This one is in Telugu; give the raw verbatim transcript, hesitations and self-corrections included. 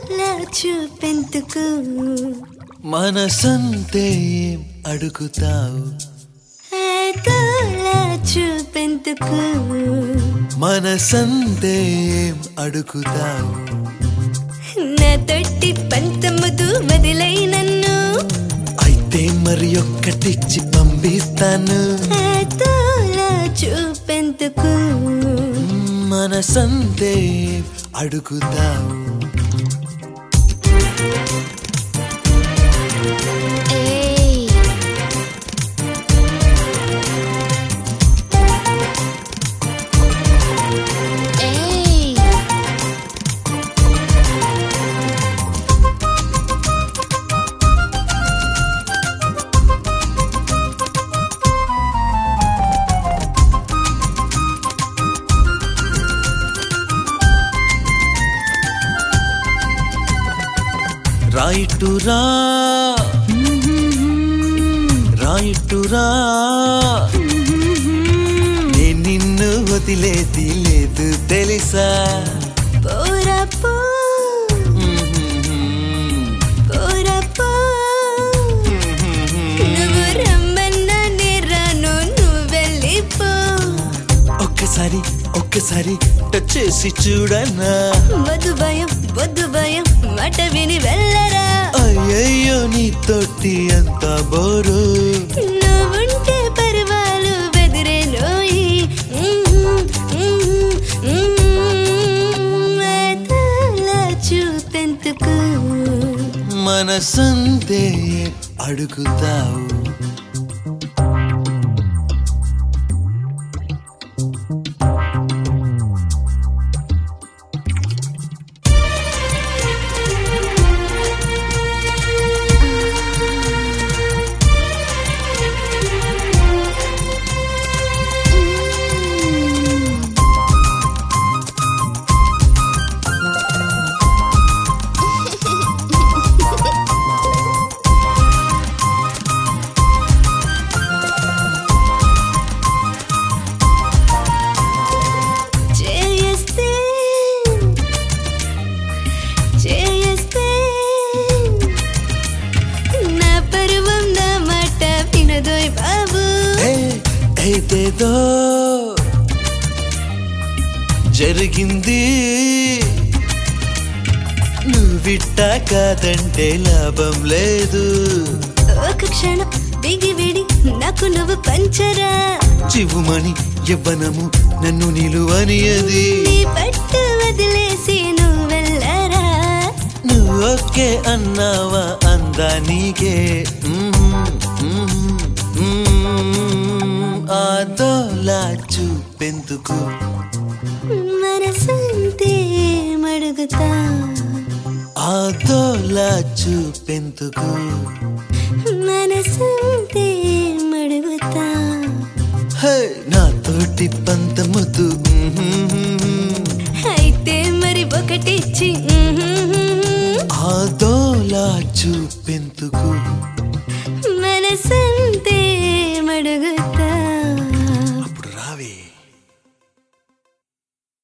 అదోలా చూపెందుకు మనసంతే ఏం అడుగుతావు అదోలా చూపెందుకు మనసంతే ఏం అడుగుతావు నా తొట్టి పంతముదు వదిలై నన్ను అయితే మరి ఒక్కటిచ్చి పంపిస్తాను అదోలా చూపెందుకు మనసంతే ఏం అడుగుతావు రాయిటురా రాయిటురా నేను నిన్ను వదిలేది లేదు తెలుసా పోరా పో పోరా పో నువ్వు రమ్మన్నా నేను రాను నువ్వు వెళ్ళిపో ఒక్కసారి ఒక్కసారి టచ్ చేసి చూడనా వద్దు భయం వద్దు భయం మాట విని వెళ్ళరా అయ్యయ్యో నీ తోటి అంత బోరు నువ్వుంటే పర్వాలు బెదిరే నోయి అదోలా చూపెందుకు మనసంతే అడుగుతావు చేస్తే చేస్తే నా పరువం నా మాట వినదోయ్ బాబు ఏదేదో జరిగింది నువ్విట్టా కాదంటే లాభం లేదు ఒక క్షణం బిగి విడి నాకు నువ్వు పంచరా చివుమని యవ్వనము నన్ను నిలువనియది నీ పట్టు వదిలేసి నువ్వు వెళ్ళరా నువ్వు ఒకే అన్నావా అందా నీకే అదోలా చూపెందుకు మనసంతే మడుగుతా అదోలా చూపెందుకు మనసంతే మడుగుతా హే నా తోటి పంతముదు అయితే మరి ఒకటిచ్చి అదోలా చూపెందుకు